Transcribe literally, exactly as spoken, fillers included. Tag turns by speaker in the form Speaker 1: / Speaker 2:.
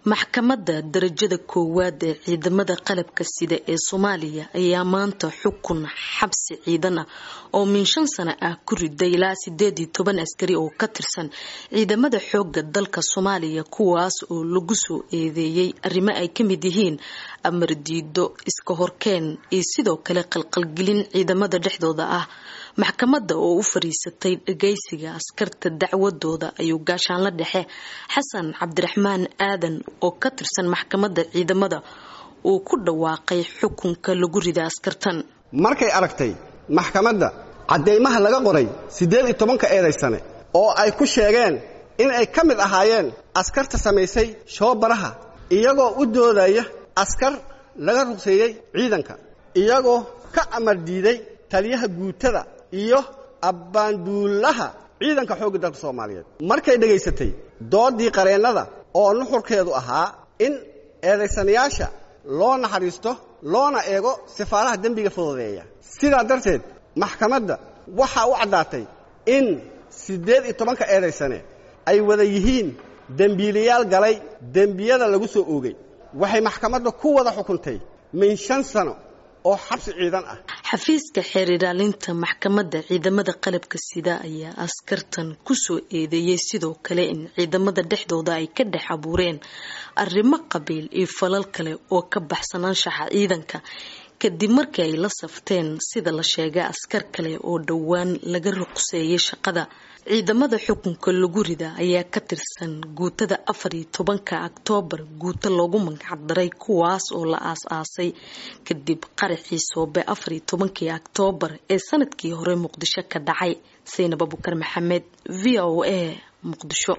Speaker 1: maxkamadda darajada koowaad ee ciidamada qalabka sida ee Soomaaliya ayaa maanta xukun xabsi ciidan ah oo min shan sano ah ku riday ilaa sideed iyo toban askari oo ka tirsan ciidamada xoogga dalka Soomaaliya kuwaas oo lagu soo eedeeyay arrimo ay ka mid yihiin amar diido iska horkeen iyo sidoo kale qalqalgelin ciidamada dhexdooda ah. maxkamadda oo u fariisatay dhageysiga askarta dacwadooda ayuu gaashaanle dhexe Xasan Cabdiraxmaan Aadan oo ka tirsan maxkamadda ciidamada uu ku dhawaaqay xukunka lagu riday askartan.
Speaker 2: markay aragtay maxkamadda cadeymaha laga qoray sideed iyo toban ka eedaysane oo ay ku sheegeen in ay ka mid ahaayeen askarta sameysay shoobaraha iyagoo u doodaya askar laga ruqseeyay ciidanka iyagoo ka amar diiday taliyaha guutada iyo abbaanduulaha ciidanka xoogga dalka Soomaaliyeed. markay dhageysatay doodii qareennada oo nuxurkeedu ahaa in eedaysanayaasha loo naxariisto loona eego sifaaraha dambiga fududeeya, sidaa darteed maxkamadda waxa u caddaatay in sideed iyo toban ka eedaysane ay wada yihiin dambiilayaal galay dambiyada lagu soo oogay. waxay maxkamadda ku wada xukuntay min shan sano oo xabsi ciidan ah.
Speaker 1: xafiiska xeer ilaalinta maxkamadda ciidamada qalabka sida ayaa askartan ku soo eedeeyay sidoo kale in ciidamada dhexdooda ay ka dhex abuureen arrimo qabiil iyo falal kale oo ka baxsanaanshaha ciidanka kadib markii ay la safteen sida la sheegay askar kale oo dhawaan laga ruqseeyay shaqada. ciidamada xukunka lagu rida ayaa ka tirsan guutada afar iyo tobanka Oktoobar guuta loogu magac daray kuwaas oo la aas-aasay kadib qaraxii Soobe afar iyo tobanka Oktoobar ee sanadkii hore Muqdisho ka dhacay. Zainab Abubakar Maxamed, V O A, Muqdisho.